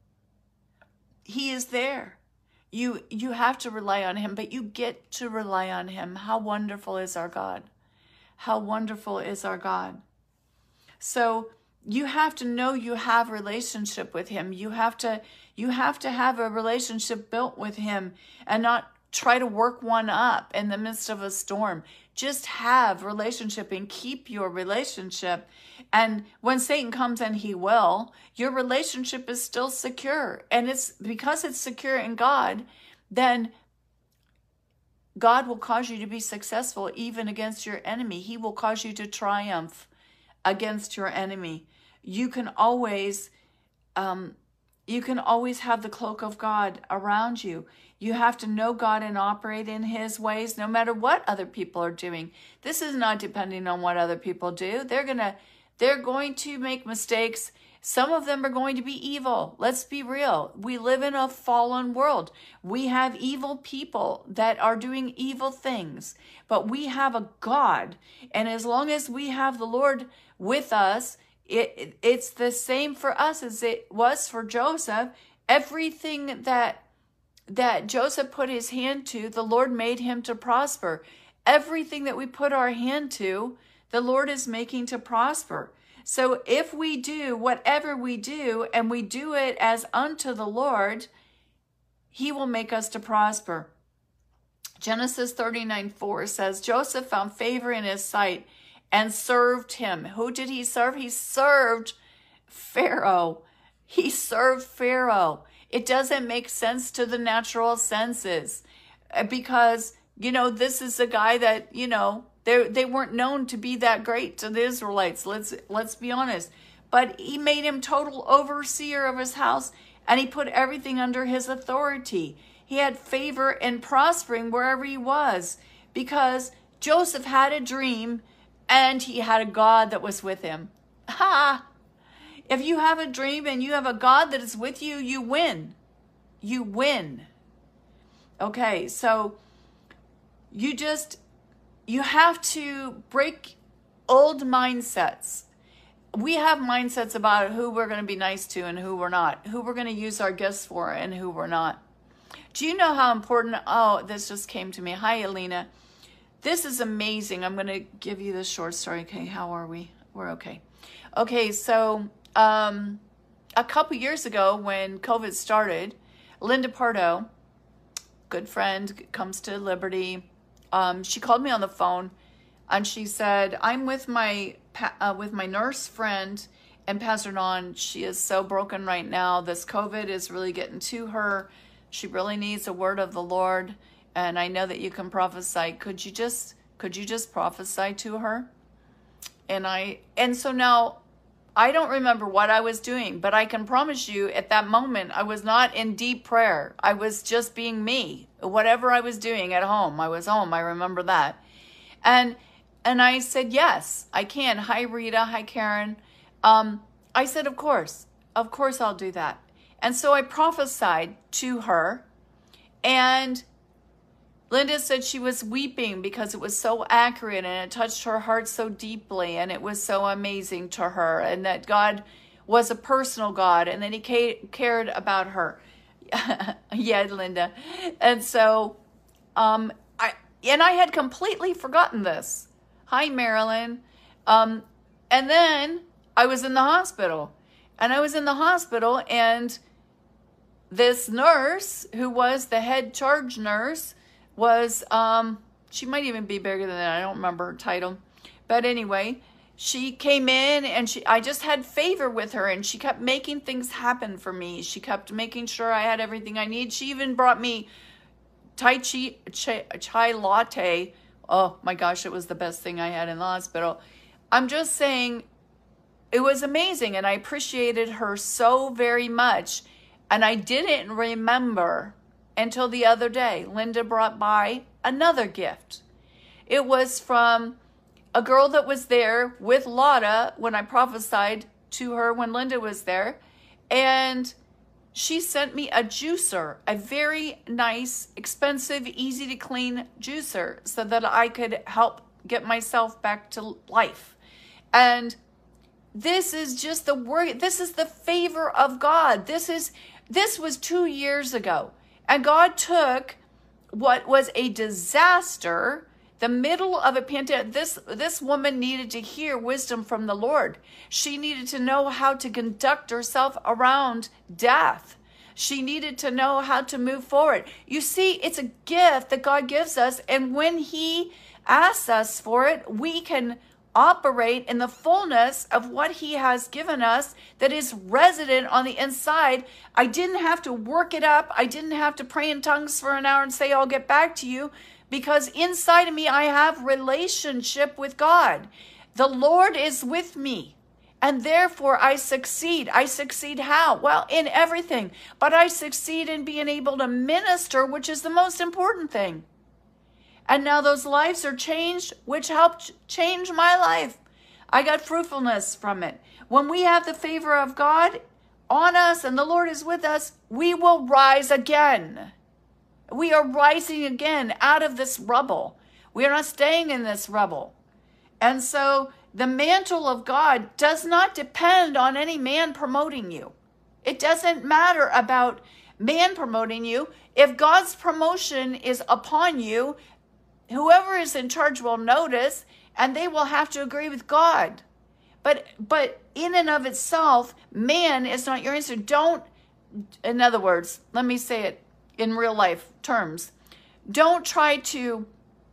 He is there. You have to rely on him, but you get to rely on him. How wonderful is our God? How wonderful is our God? So you have to know you have a relationship with him. You have to have a relationship built with him and not try to work one up in the midst of a storm. Just have relationship and keep your relationship. And when Satan comes, and he will, your relationship is still secure. And it's because it's secure in God, then God will cause you to be successful even against your enemy. He will cause you to triumph against your enemy. You can always have the cloak of God around you. You have to know God and operate in his ways no matter what other people are doing. This is not depending on what other people do. They're going to make mistakes. Some of them are going to be evil. Let's be real. We live in a fallen world. We have evil people that are doing evil things, but we have a God. And as long as we have the Lord with us, it's the same for us as it was for Joseph. Everything that Joseph put his hand to, the Lord made him to prosper. Everything that we put our hand to, the Lord is making to prosper. So if we do whatever we do, and we do it as unto the Lord, he will make us to prosper. Genesis 39:4 says, Joseph found favor in his sight and served him. Who did he serve? He served Pharaoh. He served Pharaoh. It doesn't make sense to the natural senses because, this is a guy that, they weren't known to be that great to the Israelites. Let's be honest. But he made him total overseer of his house, and he put everything under his authority. He had favor and prospering wherever he was because Joseph had a dream and he had a God that was with him. Ha! If you have a dream and you have a God that is with you, you win. You win. Okay, so you have to break old mindsets. We have mindsets about who we're going to be nice to and who we're not, who we're going to use our gifts for and who we're not. Do you know how important, this just came to me. Hi, Alina. This is amazing. I'm going to give you this short story. Okay, how are we? We're okay. Okay, so a couple years ago when COVID started, Linda Pardo, good friend, comes to Liberty. She called me on the phone and she said, I'm with my nurse friend and Pastor Dawn. She is so broken right now. This COVID is really getting to her. She really needs a word of the Lord. And I know that you can prophesy. Could you just prophesy to her? And so now I don't remember what I was doing, but I can promise you at that moment, I was not in deep prayer. I was just being me. Whatever I was doing at home, I was home. I remember that. And I said, yes, I can. Hi, Rita. Hi, Karen. I said, of course I'll do that. And so I prophesied to her, and Linda said she was weeping because it was so accurate and it touched her heart so deeply and it was so amazing to her, and that God was a personal God, and that he cared about her. Yeah, Linda. And so, I had completely forgotten this. Hi, Marilyn. And then I was in the hospital, and this nurse, who was the head charge nurse, was, she might even be bigger than that. I don't remember her title. But anyway, she came in, and I just had favor with her, and she kept making things happen for me. She kept making sure I had everything I need. She even brought me chai latte. Oh my gosh, it was the best thing I had in the hospital. I'm just saying, it was amazing, and I appreciated her so very much. And I didn't remember until the other day. Linda brought by another gift. It was from a girl that was there with Lotta when I prophesied to her when Linda was there. And she sent me a juicer, a very nice, expensive, easy to clean juicer, so that I could help get myself back to life. And this is just the word. This is the favor of God. This was 2 years ago. And God took what was a disaster, the middle of a pandemic. This woman needed to hear wisdom from the Lord. She needed to know how to conduct herself around death. She needed to know how to move forward. You see, it's a gift that God gives us. And when he asks us for it, we can operate in the fullness of what he has given us that is resident on the inside. I didn't have to work it up. I didn't have to pray in tongues for an hour and say, I'll get back to you, because inside of me, I have relationship with God. The Lord is with me, and therefore I succeed. I succeed how? Well, in everything, but I succeed in being able to minister, which is the most important thing. And now those lives are changed, which helped change my life. I got fruitfulness from it. When we have the favor of God on us and the Lord is with us, we will rise again. We are rising again out of this rubble. We are not staying in this rubble. And so the mantle of God does not depend on any man promoting you. It doesn't matter about man promoting you. If God's promotion is upon you, whoever is in charge will notice, and they will have to agree with God. But in and of itself, man is not your answer. In other words, let me say it in real life terms. Don't try to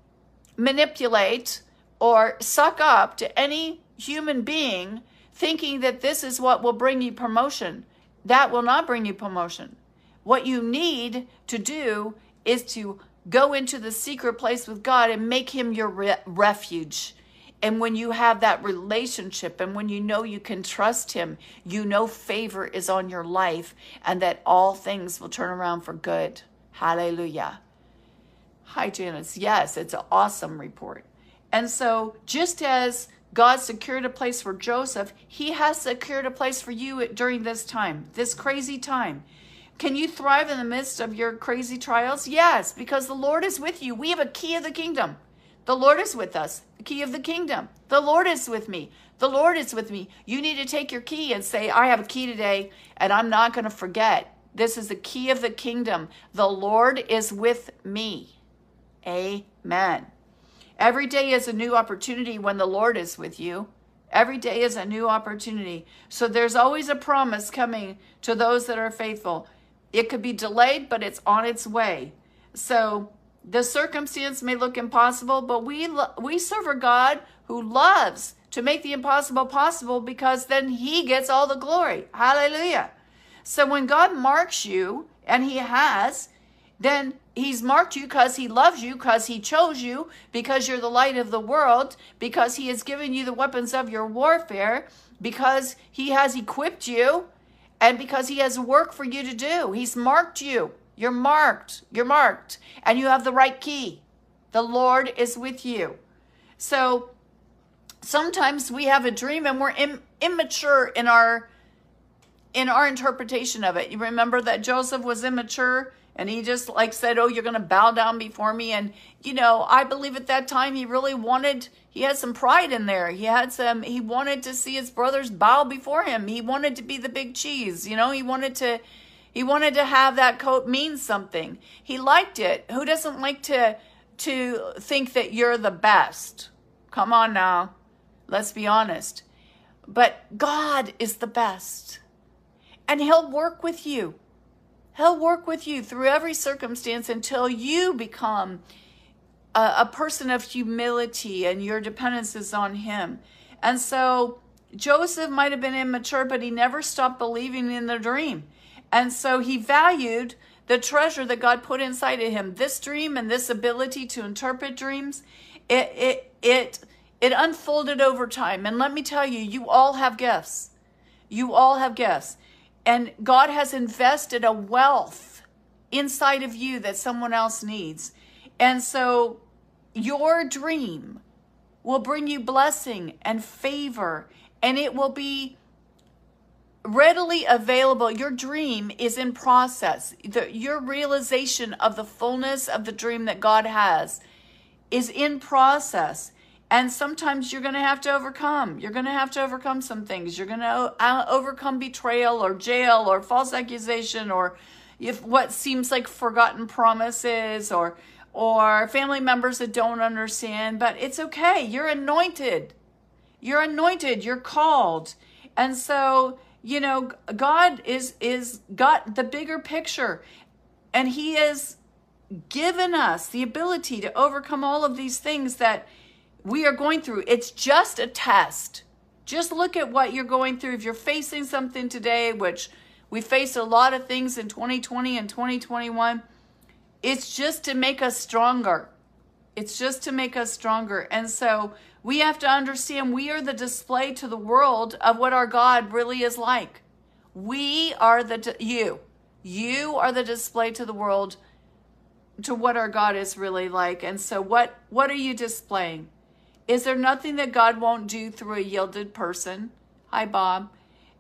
manipulate or suck up to any human being thinking that this is what will bring you promotion. That will not bring you promotion. What you need to do is to go into the secret place with God and make him your refuge. And when you have that relationship, and when you know you can trust him, you know favor is on your life, and that all things will turn around for good. Hallelujah. Hi, Janice. Yes, it's an awesome report. And so just as God secured a place for Joseph, he has secured a place for you during this time, this crazy time. Can you thrive in the midst of your crazy trials? Yes, because the Lord is with you. We have a key of the kingdom. The Lord is with us. The key of the kingdom. The Lord is with me. The Lord is with me. You need to take your key and say, I have a key today, and I'm not going to forget. This is the key of the kingdom. The Lord is with me. Amen. Every day is a new opportunity when the Lord is with you. Every day is a new opportunity. So there's always a promise coming to those that are faithful. It could be delayed, but it's on its way. So the circumstance may look impossible, but we serve a God who loves to make the impossible possible, because then he gets all the glory. Hallelujah. So when God marks you, and he has, then he's marked you because he loves you, because he chose you, because you're the light of the world, because he has given you the weapons of your warfare, because he has equipped you, and because he has work for you to do. He's marked you. You're marked. You're marked. And you have the right key. The Lord is with you. So sometimes we have a dream and we're immature in our interpretation of it. You remember that Joseph was immature And he just like said, oh, you're going to bow down before me. And, you know, I believe at that time he really wanted, he had some pride in there. He wanted to see his brothers bow before him. He wanted to be the big cheese. You know, he wanted to have that coat mean something. He liked it. Who doesn't like to think that you're the best? Come on now. Let's be honest. But God is the best. And he'll work with you. He'll work with you through every circumstance until you become a person of humility and your dependence is on him. And so Joseph might have been immature, but he never stopped believing in the dream. And so he valued the treasure that God put inside of him. This dream and this ability to interpret dreams, it unfolded over time. And let me tell you, you all have gifts. You all have gifts. And God has invested a wealth inside of you that someone else needs. And so your dream will bring you blessing and favor, and it will be readily available. Your dream is in process. Your realization of the fullness of the dream that God has is in process. And sometimes you're going to have to overcome. You're going to have to overcome some things. You're going to overcome betrayal or jail or false accusation or if what seems like forgotten promises or family members that don't understand. But it's okay. You're anointed. You're anointed. You're called. And so, you know, God is got the bigger picture. And he has given us the ability to overcome all of these things that we are going through. It's just a test. Just look at what you're going through. If you're facing something today, which we faced a lot of things in 2020 and 2021, it's just to make us stronger. It's just to make us stronger. And so we have to understand we are the display to the world of what our God really is like. We are you are the display to the world to what our God is really like. And so what are you displaying? Is there nothing that God won't do through a yielded person? Hi, Bob.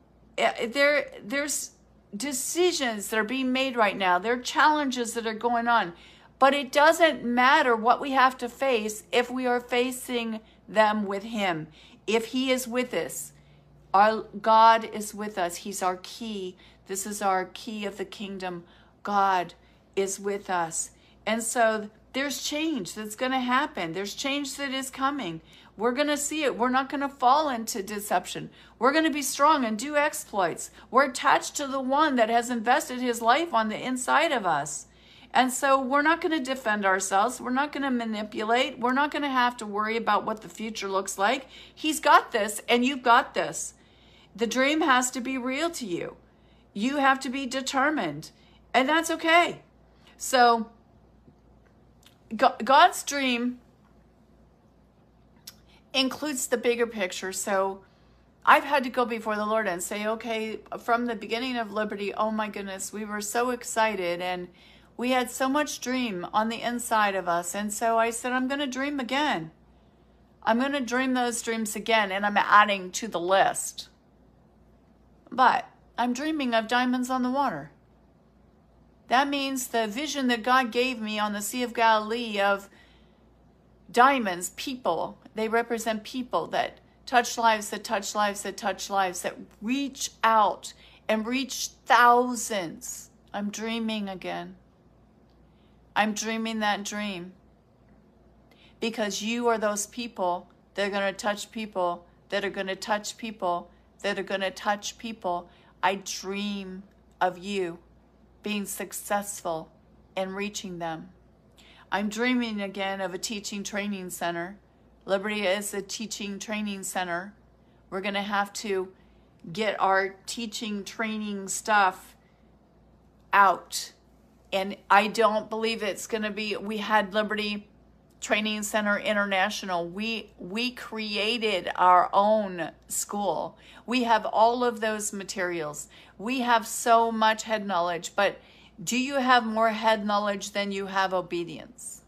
There's decisions that are being made right now. There are challenges that are going on. But it doesn't matter what we have to face if we are facing them with him. If he is with us, our God is with us. He's our key. This is our key of the kingdom. God is with us. And so there's change that's going to happen. There's change that is coming. We're going to see it. We're not going to fall into deception. We're going to be strong and do exploits. We're attached to the one that has invested his life on the inside of us. And so we're not going to defend ourselves. We're not going to manipulate. We're not going to have to worry about what the future looks like. He's got this and you've got this. The dream has to be real to you. You have to be determined. And that's okay. So God's dream includes the bigger picture. So I've had to go before the Lord and say, okay, from the beginning of Liberty, oh my goodness, we were so excited and we had so much dream on the inside of us. And so I said, I'm going to dream again. I'm going to dream those dreams again, and I'm adding to the list. But I'm dreaming of diamonds on the water. That means the vision that God gave me on the Sea of Galilee of diamonds, people, they represent people that touch lives, that touch lives, that touch lives, that reach out and reach thousands. I'm dreaming again. I'm dreaming that dream. Because you are those people that are going to touch people, that are going to touch people, that are going to touch people. I dream of you being successful in reaching them. I'm dreaming again of a teaching training center. Liberty is a teaching training center. We're going to have to get our teaching training stuff out. And I don't believe it's going to be, we had Liberty Training Center International. We created our own school. We have all of those materials. We have so much head knowledge, but do you have more head knowledge than you have obedience?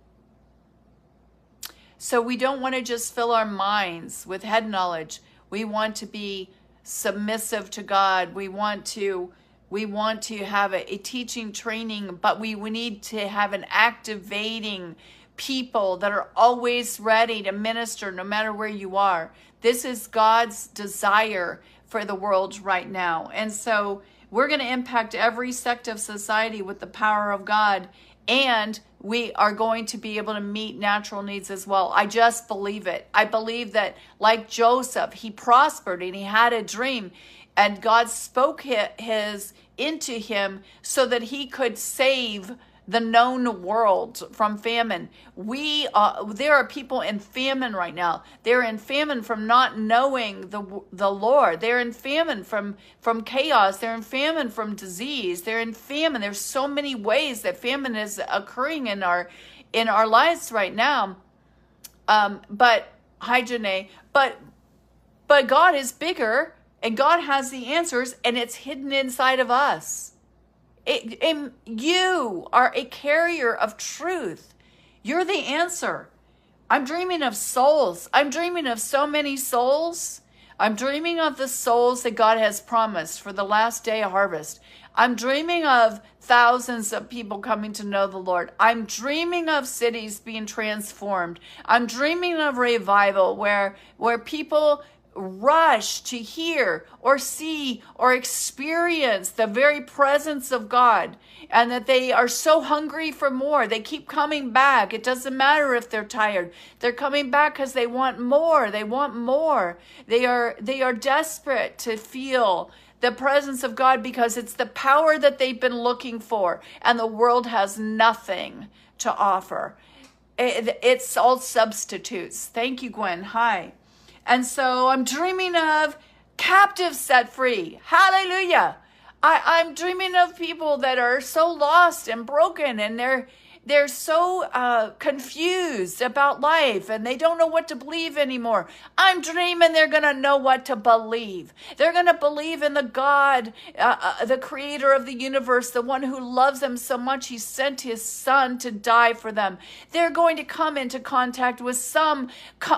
So we don't want to just fill our minds with head knowledge. We want to be submissive to God. We want to We want to have a teaching training, but we need to have an activating people that are always ready to minister no matter where you are. This is God's desire for the world right now. And so we're going to impact every sect of society with the power of God, and we are going to be able to meet natural needs as well. I just believe it. I believe that, like Joseph, he prospered and he had a dream, and God spoke his into him so that he could save the known world from famine. There are people in famine right now. They're in famine from not knowing the Lord. They're in famine from chaos. They're in famine from disease. They're in famine. There's so many ways that famine is occurring in our lives right now. But hi, Janae. But God is bigger, and God has the answers, and it's hidden inside of us. You are a carrier of truth. You're the answer. I'm dreaming of souls. I'm dreaming of so many souls. I'm dreaming of the souls that God has promised for the last day of harvest. I'm dreaming of thousands of people coming to know the Lord. I'm dreaming of cities being transformed. I'm dreaming of revival where people rush to hear or see or experience the very presence of God, and that they are so hungry for more. They keep coming back. It doesn't matter if they're tired. They're coming back because they want more. They want more. They are desperate to feel the presence of God, because it's the power that they've been looking for, and the world has nothing to offer. It's all substitutes. Thank you, Gwen. Hi. And so I'm dreaming of captives set free. Hallelujah. I'm dreaming of people that are so lost and broken, and they're so confused about life, and they don't know what to believe anymore. I'm dreaming they're going to know what to believe. They're going to believe in the God, the creator of the universe, the one who loves them so much he sent his son to die for them. They're going to come into contact with some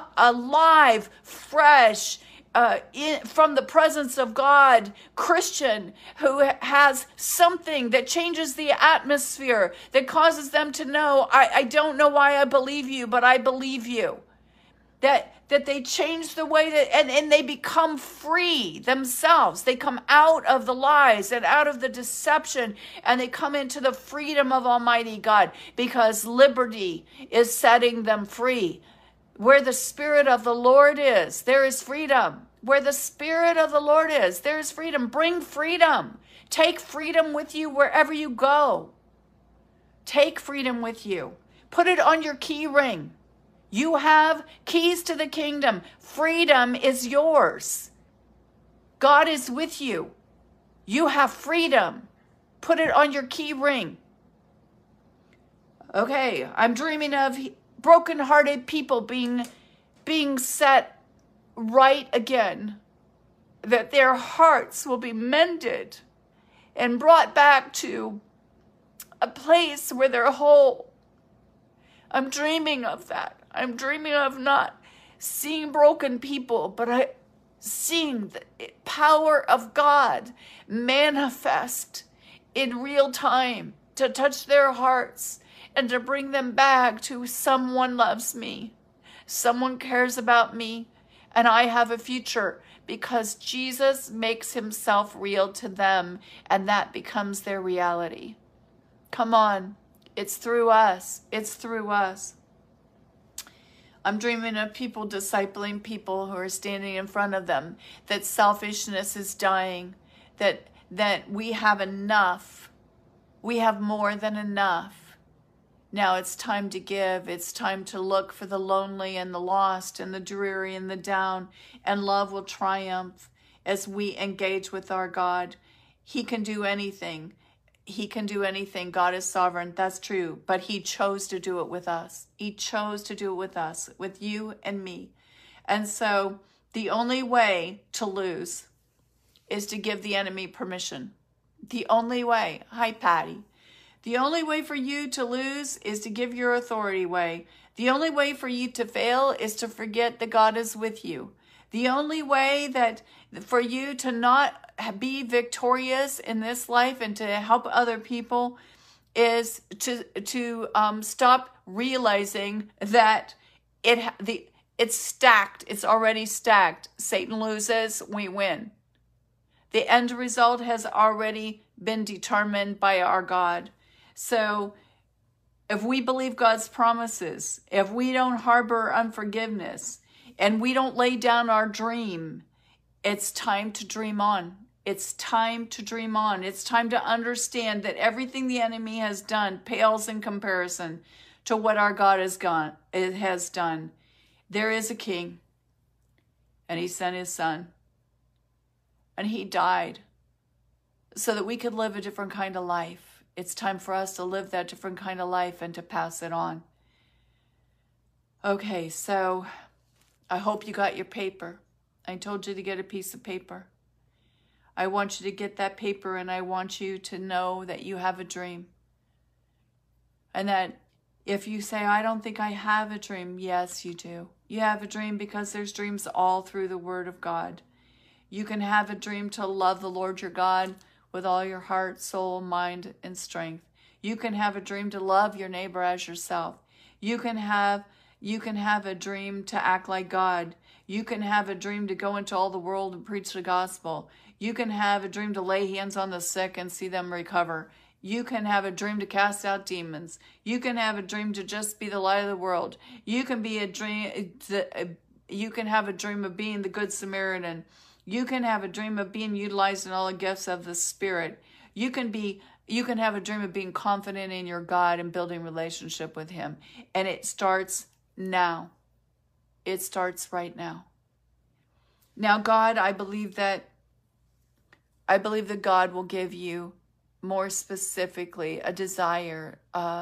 alive, fresh, from the presence of God, Christian, who has something that changes the atmosphere, that causes them to know, I don't know why I believe you, but I believe you. That they change the way that, and they become free themselves. They come out of the lies and out of the deception, and they come into the freedom of Almighty God, because liberty is setting them free. Where the Spirit of the Lord is, there is freedom. Where the Spirit of the Lord is, there is freedom. Bring freedom. Take freedom with you wherever you go. Take freedom with you. Put it on your key ring. You have keys to the kingdom. Freedom is yours. God is with you. You have freedom. Put it on your key ring. Okay, I'm dreaming of brokenhearted people being set right again, that their hearts will be mended and brought back to a place where they're whole. I'm dreaming of that. I'm dreaming of not seeing broken people, but seeing the power of God manifest in real time to touch their hearts and to bring them back to someone loves me, someone cares about me, and I have a future, because Jesus makes himself real to them, and that becomes their reality. Come on. It's through us. It's through us. I'm dreaming of people discipling people who are standing in front of them, that selfishness is dying, that we have enough. We have more than enough. Now it's time to give. It's time to look for the lonely and the lost and the dreary and the down, and love will triumph as we engage with our God. He can do anything. He can do anything. God is sovereign. That's true. But he chose to do it with us. He chose to do it with us, with you and me. And so the only way to lose is to give the enemy permission. The only way. Hi, Patty. The only way for you to lose is to give your authority away. The only way for you to fail is to forget that God is with you. The only way that for you to not be victorious in this life and to help other people is to stop realizing that it's stacked. It's already stacked. Satan loses, we win. The end result has already been determined by our God. So if we believe God's promises, if we don't harbor unforgiveness, and we don't lay down our dream, it's time to dream on. It's time to dream on. It's time to understand that everything the enemy has done pales in comparison to what our God has done. There is a king, and he sent his son, and he died so that we could live a different kind of life. It's time for us to live that different kind of life and to pass it on. Okay, so I hope you got your paper. I told you to get a piece of paper. I want you to get that paper, and I want you to know that you have a dream. And that if you say, I don't think I have a dream, yes, you do. You have a dream because there's dreams all through the Word of God. You can have a dream to love the Lord your God with all your heart, soul, mind, and strength. You can have a dream to love your neighbor as yourself. You can have a dream to act like God. You can have a dream to go into all the world and preach the gospel. You can have a dream to lay hands on the sick and see them recover. You can have a dream to cast out demons. You can have a dream to just be the light of the world. You can have a dream of being the Good Samaritan. You can have a dream of being utilized in all the gifts of the Spirit. You can have a dream of being confident in your God and building relationship with Him. And it starts now. It starts right now. Now, God, I believe that God will give you more specifically a desire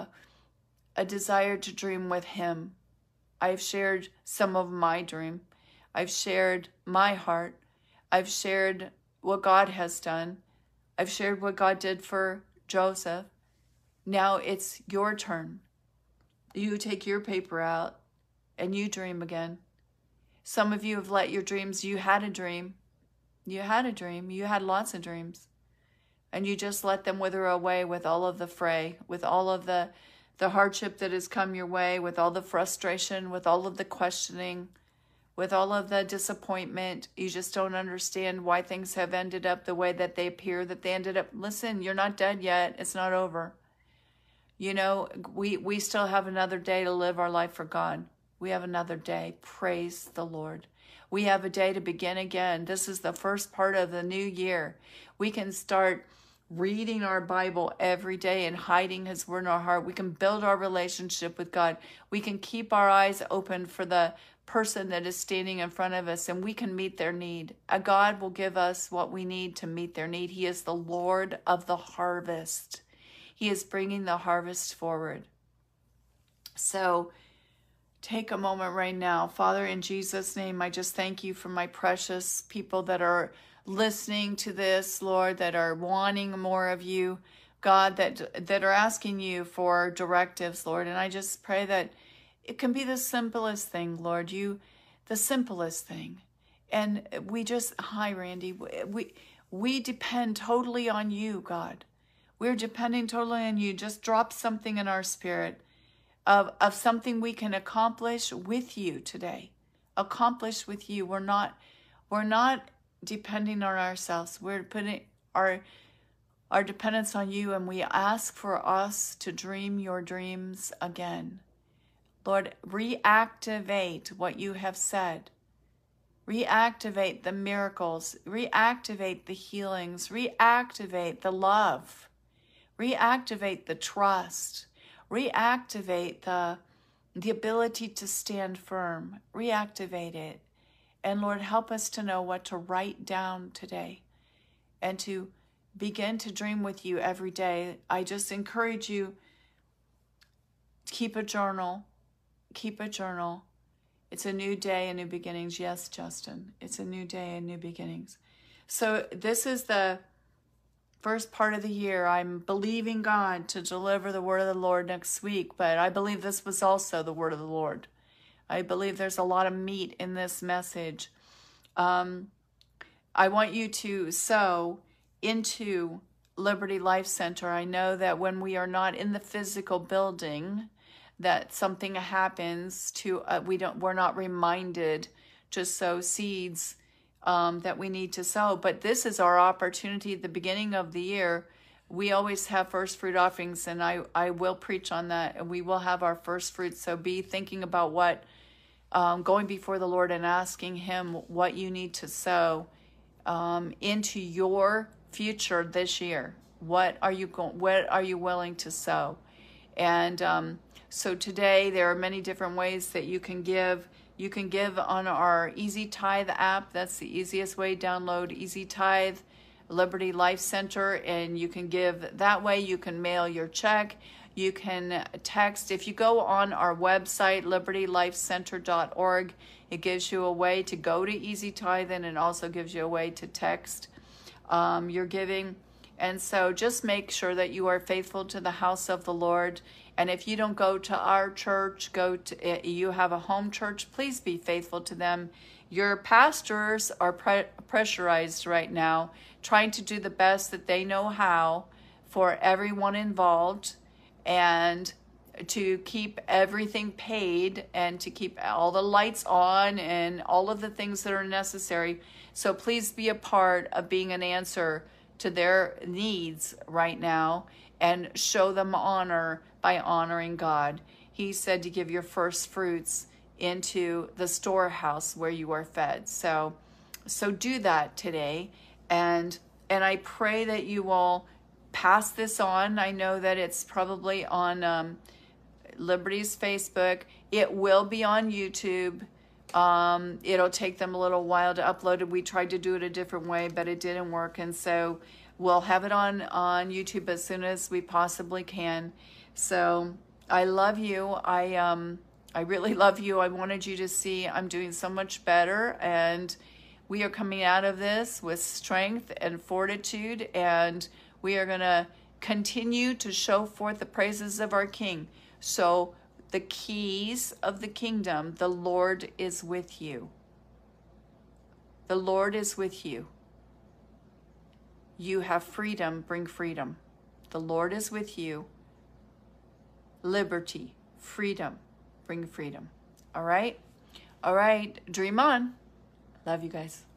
to dream with Him. I've shared some of my dream. I've shared my heart. I've shared what God has done. I've shared what God did for Joseph. Now it's your turn. You take your paper out and you dream again. Some of you have let your dreams, you had a dream. You had a dream. You had lots of dreams. And you just let them wither away with all of the fray, with all of the hardship that has come your way, with all the frustration, with all of the questioning, with all of the disappointment. You just don't understand why things have ended up the way that they appear, that they ended up. Listen, you're not dead yet. It's not over. You know, we still have another day to live our life for God. We have another day. Praise the Lord. We have a day to begin again. This is the first part of the new year. We can start reading our Bible every day and hiding His Word in our heart. We can build our relationship with God. We can keep our eyes open for the person that is standing in front of us, and we can meet their need. God will give us what we need to meet their need. He is the Lord of the harvest. He is bringing the harvest forward. So take a moment right now. Father, in Jesus' name, I just thank you for my precious people that are listening to this, Lord, that are wanting more of you, God, that are asking you for directives, Lord. And I just pray that it can be the simplest thing, Lord, the simplest thing. And hi, Randy, we depend totally on you, God. We're depending totally on you. Just drop something in our spirit of something we can accomplish with you today. Accomplish with you. We're not depending on ourselves. We're putting our dependence on you, and we ask for us to dream your dreams again. Lord, reactivate what you have said. Reactivate the miracles. Reactivate the healings. Reactivate the love. Reactivate the trust. Reactivate the ability to stand firm. Reactivate it. And Lord, help us to know what to write down today and to begin to dream with you every day. I just encourage you, keep a journal. Keep a journal. It's a new day and new beginnings. Yes, Justin, it's a new day and new beginnings. So this is the first part of the year. I'm believing God to deliver the word of the Lord next week, but I believe this was also the word of the Lord. I believe there's a lot of meat in this message. I want you to sow into Liberty Life Center. I know that when we are not in the physical building, that something happens to we're not reminded to sow seeds that we need to sow. But this is our opportunity at the beginning of the year. We always have first fruit offerings, and I will preach on that, and we will have our first fruits. So be thinking about what going before the Lord and asking Him what you need to sow into your future this year. What are you willing to sow? And so today there are many different ways that you can give. You can give on our Easy Tithe app. That's the easiest way. Download Easy Tithe, Liberty Life Center, and you can give that way. You can mail your check. You can text. If you go on our website, libertylifecenter.org, it gives you a way to go to Easy Tithe, and it also gives you a way to text your giving. And so just make sure that you are faithful to the house of the Lord. And if you don't go to our church, you have a home church, please be faithful to them. Your pastors are pressurized right now, trying to do the best that they know how for everyone involved, and to keep everything paid, and to keep all the lights on and all of the things that are necessary. So please be a part of being an answer to their needs right now, and show them honor by honoring God. He said to give your first fruits into the storehouse where you are fed. So do that today, and I pray that you will pass this on. I know that it's probably on Liberty's Facebook. It will be on YouTube. It'll take them a little while to upload it. We tried to do it a different way, but it didn't work. And so we'll have it on YouTube as soon as we possibly can. So I love you. I really love you. I wanted you to see I'm doing so much better, and we are coming out of this with strength and fortitude, and we are going to continue to show forth the praises of our King. So the keys of the kingdom, the Lord is with you. The Lord is with you. You have freedom, bring freedom. The Lord is with you. Liberty, freedom, bring freedom. All right? All right, dream on. Love you guys.